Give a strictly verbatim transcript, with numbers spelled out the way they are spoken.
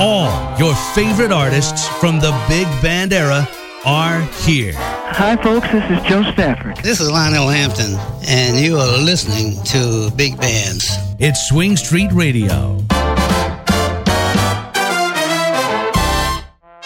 All your favorite artists from the big band era are here. Hi, folks. This is Joe Stafford. This is Lionel Hampton, and you are listening to Big Bands. It's Swing Street Radio.